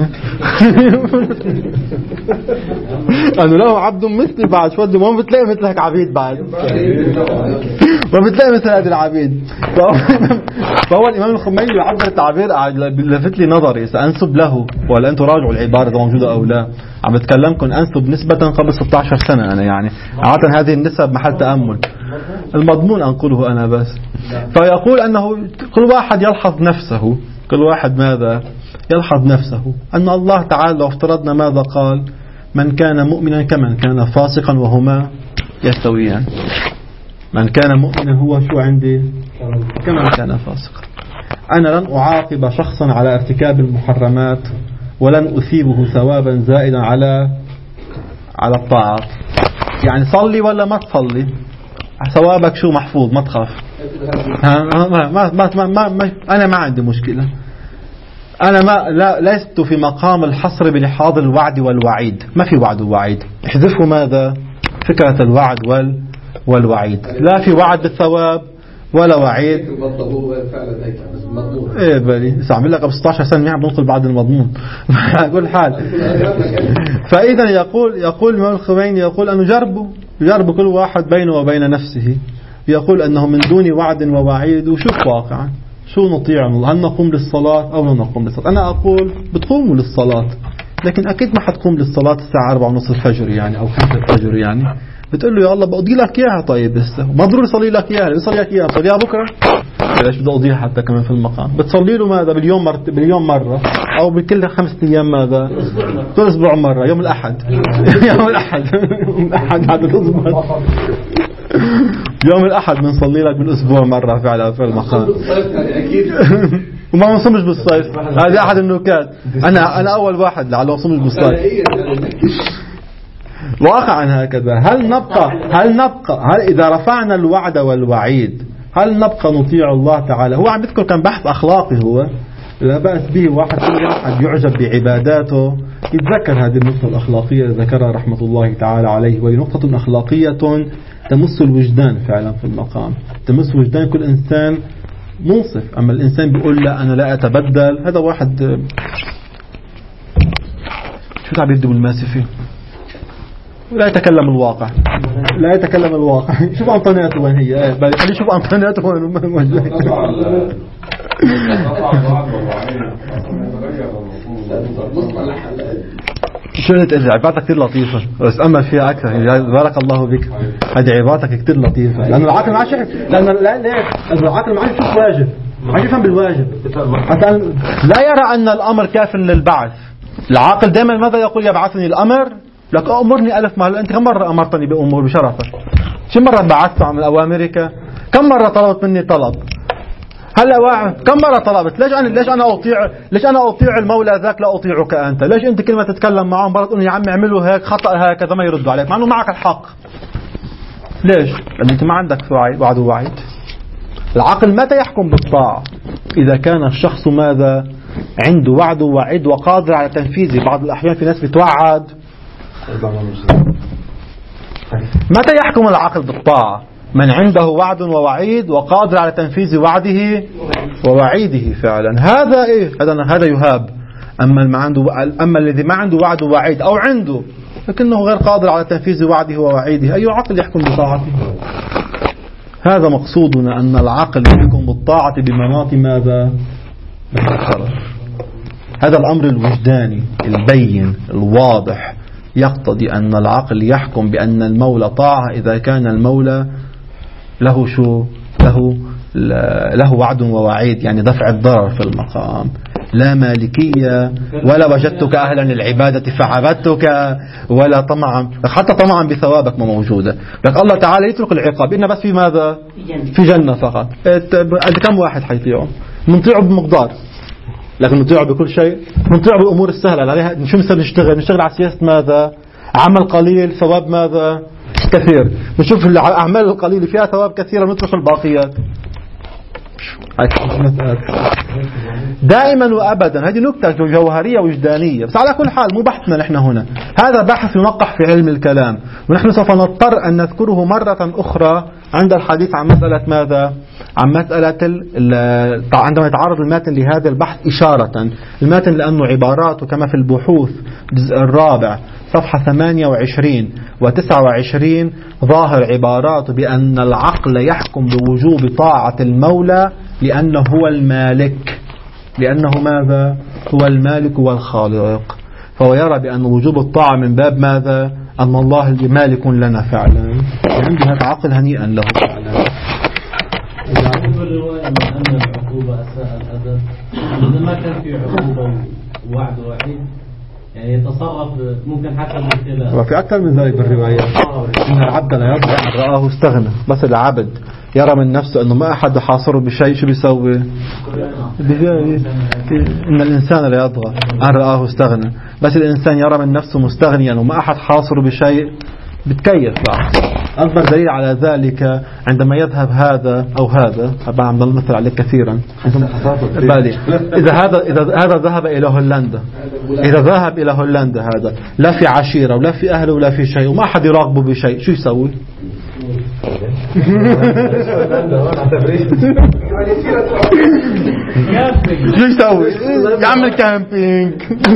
أنه له عبد مثلي بعد شو بده، ما بتلاقي مثل هيك عبيد بعد، ما بتلاقي مثل هذه العبيد. فهو الإمام الخميني يعبر التعبير لفت لي نظري، سأنسب له ولا أنتم راجعوا العبارة إذا موجودة أو لا. عم بتكلمكم أنسب نسبة قبل ستة عشر سنة أنا يعني، عادة هذه النسب محل تأمل، المضمون أنقله أنا بس. فيقول أنه كل واحد يلحظ نفسه، كل واحد ماذا يلحظ نفسه، أن الله تعالى لو افترضنا ماذا قال، من كان مؤمنا كمن كان فاسقا وهما يستويان. من كان مؤمنا هو شو عندي كمن كان فاسقا. أنا لن أعاقب شخصا على ارتكاب المحرمات ولن أثيبه ثوابا زائدا على على الطاعات. يعني صلي ولا ما تصلي ثوابك شو محفوظ، ما تخاف. ما ما ما ما, ما, ما أنا ما عندي مشكلة، أنا ما لا لست في مقام الحصر بلحاظ الوعد والوعيد، ما في وعد ووعيد، احذفوا ماذا فكرة الوعد وال والوعيد، لا في وعد بالثواب ولا وعيد. ايه بالي سأعمل لك ب ستة عشر سنة عم بنقل بعد المضمون على كل حال. فإذا يقول يقول الإمام الخميني يقول أنه جربوا جربوا كل واحد بينه وبين نفسه، يقول أنه من دون وعد ووعيد وشوف واقعا شو نطيع الله، هل نقوم للصلاة أو لا نقوم للصلاة. أنا أقول بتقوموا للصلاة، لكن أكيد ما حتقوم للصلاة الساعة أربعة ونص الفجر يعني أو خمسة الفجر يعني، بتقول له يا الله بقضي لك إياها. طيب لسه ما ضروري يصلي لك إياها، يصلي لك إياها صليها بكرة، ليش بدي أقضيها حتى كمان في المقام. بتصلي له ماذا باليوم مرة باليوم مرة أو بكل خمسة أيام ماذا كل أسبوع مرة، يوم الأحد يوم الأحد يوم الأحد هذا تضبط يوم الأحد بنصلي لك بالأسبوع مرة فعلا في المقام وما بنصومش بالصيف. هذه أحد النكات، أنا أنا أول واحد لعله صومش بالصيف واقعا هكذا. هل نبقى هل نبقى هل إذا رفعنا الوعد والوعيد هل نبقى نطيع الله تعالى؟ هو عم يذكر كان بحث أخلاقي، هو لا بأس به، واحد كل واحد يعجب بعباداته يتذكر هذه النقطة الأخلاقية ذكرها رحمة الله تعالى عليه، وهي نقطة أخلاقية تمس الوجدان فعلا في المقام، تمس وجدان كل إنسان منصف. أما الإنسان بيقول لا أنا لا أتبدل، هذا واحد شو تعبير دبل الماسفي، لا يتكلم الواقع لا يتكلم الواقع. شوف أنطونياته وين هي، خلي شوف أنطونياته وين. شو تقول عبارتك كتير لطيفة بس أمل فيها أكثر، بارك الله بك. هذه عبارتك كتير لطيفة لأن العقل ما عاش، لأن لا ليه العقل ما عاش يشوف واجب، ما عاش يفهم بالواجب، لا يرى أن الأمر كاف للبعث. العاقل دائما ماذا يقول؟ يبعثني الأمر لك أمرني ألف مرة. أنت كم مرة أمرتني بأمور بشرفك؟ كم مرة بعثت عن أوامرك؟ كم مرة طلبت مني طلب؟ هلا واحد كم مرة طلبت؟ ليش أنا ليش أنا أطيع ليش أنا أطيع المولى ذاك لا أطيعك أنت؟ ليش أنت كلمة تتكلم معهم مرة تقول يا عم اعملوا هيك خطأ هكذا ما يردوا عليك مع إنه معك الحق؟ ليش؟ لأن أنت ما عندك وعد ووعيد. العقل متى يحكم بالطاعة؟ إذا كان الشخص ماذا عنده وعد ووعيد وقادر على تنفيذه. بعض الأحيان في ناس بتوعد. متى يحكم العقل بالطاعة؟ من عنده وعد ووعيد وقادر على تنفيذ وعده ووعيده فعلا، هذا إيه؟ هذا هذا يهاب. أما ما عنده أما الذي ما عنده وعد ووعيد أو عنده لكنه غير قادر على تنفيذ وعده ووعيده، أي عقل يحكم بطاعته؟ هذا مقصودنا، أن العقل يحكم بالطاعة بمناط ماذا؟ هذا الأمر الوجداني البين الواضح يقتضي أن العقل يحكم بأن المولى طاعة إذا كان المولى له شو له له وعد ووعيد، يعني دفع الضرر في المقام، لا مالكية ولا وجدتك أهلا للعبادة فعبدتك ولا طمعا، حتى طمعا بثوابك ما موجودة. لك الله تعالى يترك العقاب إنه بس في ماذا؟ في جنة فقط. كم واحد حيطيعه؟ منطيعه بمقدار، لكن نطيعه بكل شيء، نطيعه بالأمور السهلة عليها. شو مثل نشتغل نشتغل على سياسة ماذا؟ عمل قليل ثواب ماذا؟ كثير. نشوف الأعمال القليلة فيها ثواب كثيرة ونترك الباقيات. دائما وأبدا هذه نكتة جوهرية وجدانية. بس على كل حال مو بحثنا نحن هنا، هذا بحث ينقح في علم الكلام، ونحن سوف نضطر أن نذكره مرة أخرى عند الحديث عن مسألة ماذا؟ عن مسألة عندما يتعرض الماتن لهذا البحث إشارة. الماتن لأنه عباراته كما في البحوث الجزء الرابع صفحة ثمانية وعشرين وتسعة وعشرين ظاهر عباراته بأن العقل يحكم بوجوب طاعة المولى لأنه هو المالك، لأنه ماذا؟ هو المالك والخالق، فهو يرى بأن وجوب الطاعة من باب ماذا؟ أن الله مالك لنا فعلا. عنده هذا عقل هنيئا له فعلا. الرواية من أن العقوبة أساء الأدب، إذا ما كان في عقوبة ووعد ووعيد يعني يتصرف ممكن حتى بالخلاف. وفي أكثر من ذلك بالرواية إن العبد لا يضع أن رآه استغنى. بس العبد يرى من نفسه أنه ما أحد حاصره بشيء، شو بيسوي؟ إن الإنسان لا يضغى أن رآه استغنى. بس الإنسان يرى من نفسه مستغنيا وما أحد حاصره بشيء بتكيف. أكبر دليل على ذلك عندما يذهب هذا أو هذا، أبا عم ضل مثل عليه كثيرا، إذا هذا إذا هذا ذهب إلى هولندا، إذا ذهب إلى هولندا هذا لا في عشيرة ولا في أهل ولا في شيء وما أحد يراقبه بشيء، شو يسوي؟ شو يسوي؟ يعمل كامبينج،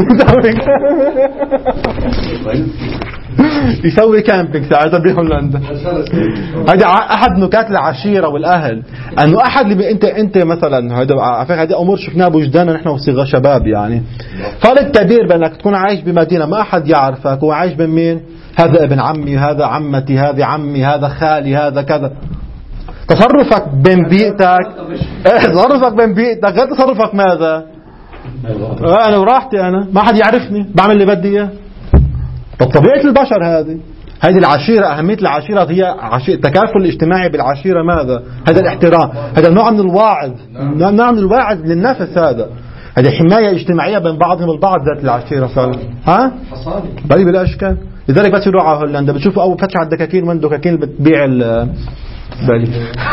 يسوي كامبينج ساعتها بهولندا. هذا أحد نكات العشيرة والأهل، أنه أحد اللي انت انت مثلا هذا هذه أمور شفناها بوجداننا نحن وصغار شباب. يعني فرق كبير بأنك تكون عايش بمدينة ما أحد يعرفك وعايش بين مين؟ هذا ابن عمي، هذا عمتي، هذا عمي، هذا خالي، هذا كذا. تصرفك بين بيئتك تصرفك بين بيئتك غير تصرفك ماذا؟ أنا وراحتي، أنا ما حد يعرفني، بعمل اللي بدي إياه. طب طبيعة البشر هذه هذه العشيرة، أهمية العشيرة هي التكافل الاجتماعي بالعشيرة ماذا؟ هذا الاحترام، هذا نوع من الواعظ، نوع من الواعظ للنفس. هذا هذه حماية اجتماعية بين بعضهم البعض ذات العشيرة فعلا. ها؟ بل بلا أشكال. لذلك بس يروح على هولندا بتشوفوا أول فتح على الدكاكين وين دكاكين بتبيع ال بالي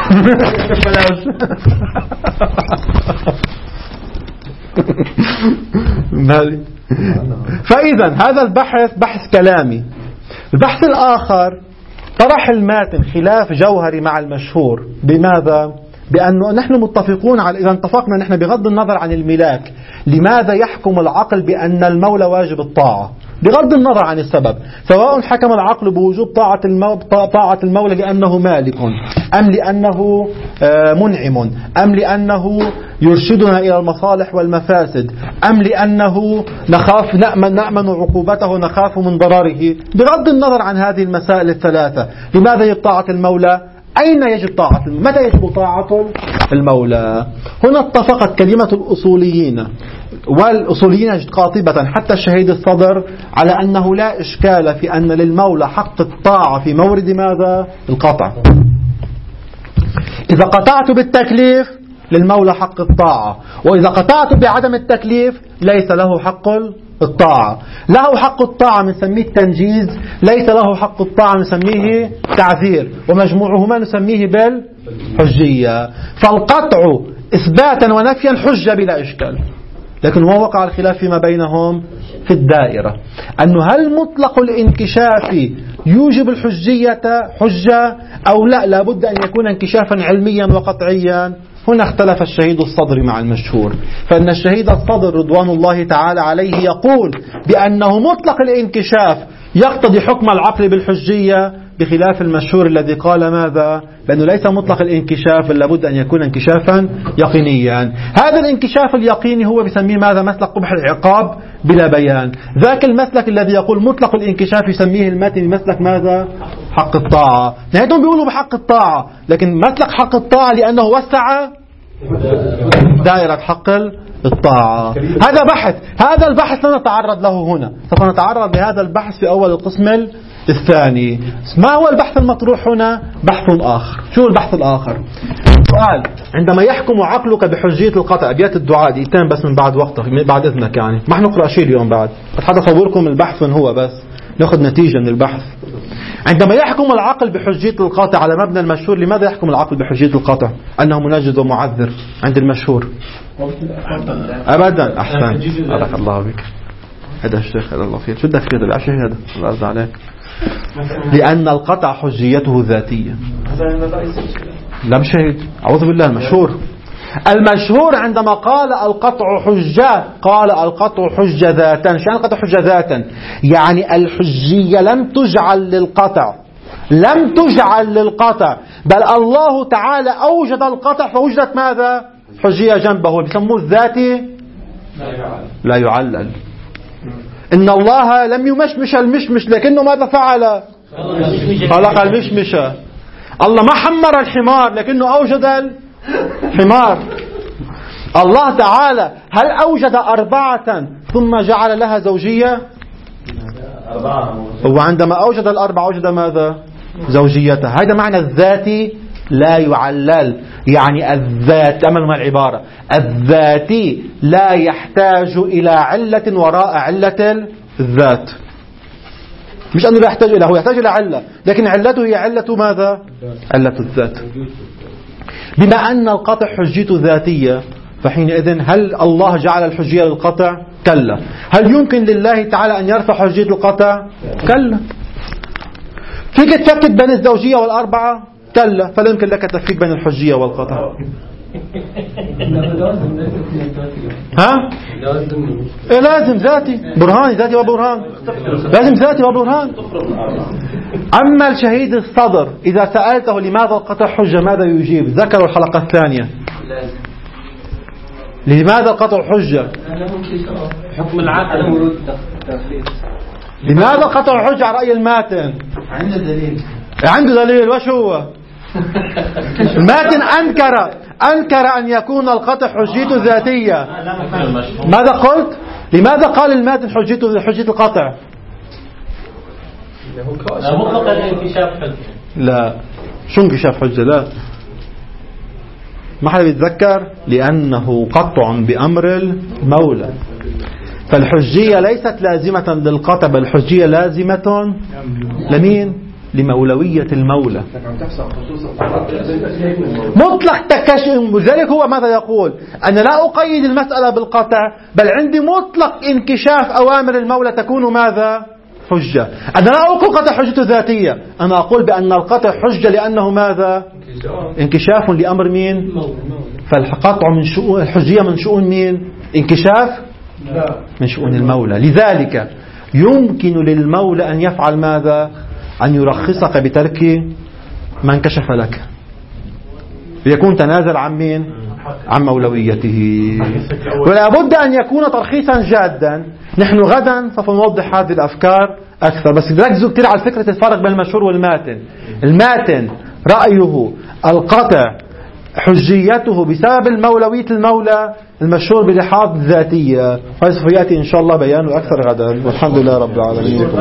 بالي. فإذا هذا البحث بحث كلامي. البحث الآخر طرح الماتن خلاف جوهري مع المشهور. بماذا؟ بأنه نحن متفقون على، إذا اتفقنا نحن بغض النظر عن الملاك، لماذا يحكم العقل بأن المولى واجب الطاعة بغض النظر عن السبب، سواء حكم العقل بوجوب طاعة المولى, طاعة المولى لأنه مالك، أم لأنه منعم، أم لأنه يرشدنا إلى المصالح والمفاسد، أم لأنه نخاف نأمن, نأمن عقوبته نخاف من ضرره. بغض النظر عن هذه المسائل الثلاثة، لماذا يجب طاعة المولى؟ أين يجب طاعة المولى؟ متى يجب طاعة المولى؟ هنا اتفقت كلمة الأصوليين، والأصوليين قاطبة حتى الشهيد الصدر، على أنه لا إشكال في أن للمولى حق الطاعة في مورد ماذا؟ القطع. إذا قطعت بالتكليف للمولى حق الطاعة، وإذا قطعت بعدم التكليف ليس له حق الطاعة. له حق الطاعة نسميه التنجيز، ليس له حق الطاعة نسميه تعذير، ومجموعهما نسميه بالحجية. فالقطع إثباتا ونفيا حجة بلا إشكال، لكن هو وقع الخلاف فيما بينهم في الدائرة، أنه هل مطلق الانكشاف يوجب الحجية حجة أو لا، لابد أن يكون انكشافا علميا وقطعيا. هنا اختلف الشهيد الصدر مع المشهور، فإن الشهيد الصدر رضوان الله تعالى عليه يقول بأنه مطلق الانكشاف يقتضي حكم العقل بالحجية، بخلاف المشهور الذي قال ماذا؟ بأنه ليس مطلق الانكشاف بل لابد أن يكون انكشافا يقينيا. هذا الانكشاف اليقيني هو بيسميه ماذا؟ مسلك قبح العقاب بلا بيان. ذاك المسلك الذي يقول مطلق الانكشاف يسميه المتن مسلك ماذا؟ حق الطاعة. نهايتهم بيقولوا بحق الطاعة، لكن مسلك حق الطاعة لأنه وسع دائرة حق الطاعة. هذا بحث، هذا البحث لا نتعرض له هنا، سوف نتعرض لهذا البحث في أول القسم الثاني. ما هو البحث المطروح هنا؟ بحث آخر. شو البحث الآخر؟ سؤال: عندما يحكم عقلك بحجية القطع، أبيات الدعاء دقيقتين بس من بعد وقتك، بعد إذنك، يعني ما حنقرأ شيء اليوم بعد، حتى أصوركم البحث من هو بس نأخذ نتيجة من البحث. عندما يحكم العقل بحجية القطع على مبنى المشهور، لماذا يحكم العقل بحجية القطع؟ أنه منجد ومعذر عند المشهور. أبدا. أحسن، بارك الله بك. هذا الشيخ هذا الله فيه. شو بدك كذا العشاء هذا؟ الله يرضى عليك. لأن القطع حجيته ذاتية. لا مش هيك، أعوذ بالله. المشهور المشهور عندما قال القطع حجة، قال القطع حجة ذاتا. شو يعني القطع حجة ذاتا؟ يعني الحجية لم تجعل للقطع، لم تجعل للقطع، بل الله تعالى أوجد القطع فوجدت ماذا؟ حجية جنبه. بيسموه الذاتي لا يعلل. إن الله لم يمشمش المشمش، لكنه ماذا فعل؟ خلق المشمشة. الله ما حمر الحمار، لكنه أوجد الحمار. الله تعالى هل أوجد أربعة ثم جعل لها زوجية؟ هو عندما أوجد الأربعة أوجد ماذا؟ زوجيتها. هذا معنى الذاتي لا يعلل، يعني الذات، أمل مع العبارة، الذاتي لا يحتاج إلى علة وراء علة الذات. مش أنه لا يحتاج إلى، هو يحتاج إلى علة، لكن علته هي علة ماذا؟ علة الذات. بما أن القطع حجيته ذاتية، فحينئذ هل الله جعل الحجية للقطع؟ كلا. هل يمكن لله تعالى أن يرفع حجية القطع؟ كلا. فيك تفكك بين الزوجية والأربعة؟ كلا. فلا يمكن لك تفكيك بين الحجية والقطع. ها؟ إيه لازم ذاتي برهان، ذاتي وبرهان، لازم ذاتي وبرهان. أما الشهيد الصدر إذا سألته لماذا القطع حجة ماذا يجيب؟ ذكروا الحلقة الثانية. لماذا القطع حجة؟ حكم العقل. لماذا القطع حجة على رأي الماتن؟ عنده دليل. عنده دليل. وش هو؟ الماتن أنكر أنكر أن يكون القطع حجيته ذاتية. ماذا قلت؟ لماذا قال الماتن حجيته حجية القطع؟ مطلق الانكشاف حجة. لا. شو انكشاف حجة؟ لا، ما حدا بيتذكر. لأنه قطع بأمر المولى، فالحجية ليست لازمة للقطع، بل الحجية لازمة لمين؟ لمولوية المولى. مطلق تكشف. لذلك هو ماذا يقول؟ أنا لا أقيد المسألة بالقطع، بل عندي مطلق انكشاف أوامر المولى تكون ماذا؟ حجة. أنا لا أقول قطع حجته ذاتية، أنا أقول بأن القطع حجة لأنه ماذا؟ انكشاف لأمر مين؟ فالقطع من شؤون الحجية، من شؤون مين؟ انكشاف من شؤون المولى. لذلك يمكن للمولى أن يفعل ماذا؟ أن يرخصك بترك ما انكشف لك، ليكون تنازل عن مين؟ عن مولويته. ولا بد أن يكون ترخيصا جادا. نحن غدا سوف نوضح هذه الأفكار أكثر، بس ركزوا كثير على فكرة الفرق بين المشهور والماتن. الماتن رأيه القطع حجيته بسبب المولوية المولى، المشهور بلحاظ ذاتية. هذا سوف يأتي إن شاء الله بيانه أكثر غدا، والحمد لله رب العالمين.